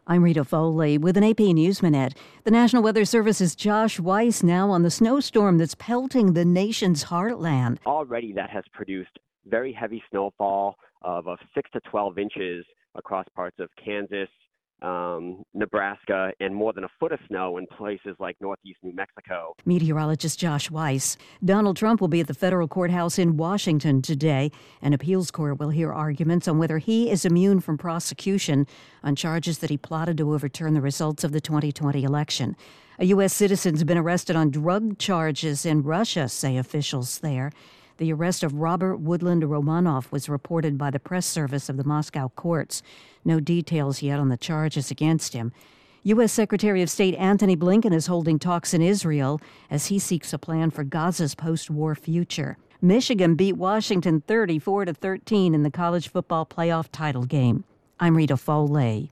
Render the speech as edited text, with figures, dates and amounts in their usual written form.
I'm Rita Foley with an AP News Minute. The National Weather Service's Josh Weiss now on the snowstorm that's pelting the nation's heartland. Already that has produced very heavy snowfall of 6 to 12 inches across parts of Kansas, Nebraska, and more than a foot of snow in places like northeast New Mexico. Meteorologist Josh Weiss. Donald Trump will be at the federal courthouse in Washington today. An appeals court will hear arguments on whether he is immune from prosecution on charges that he plotted to overturn the results of the 2020 election. A U.S. citizen's been arrested on drug charges in Russia, say officials there. The arrest of Robert Woodland Romanov was reported by the press service of the Moscow courts. No details yet on the charges against him. U.S. Secretary of State Antony Blinken is holding talks in Israel as he seeks a plan for Gaza's post-war future. Michigan beat Washington 34-13 in the college football playoff title game. I'm Rita Foley.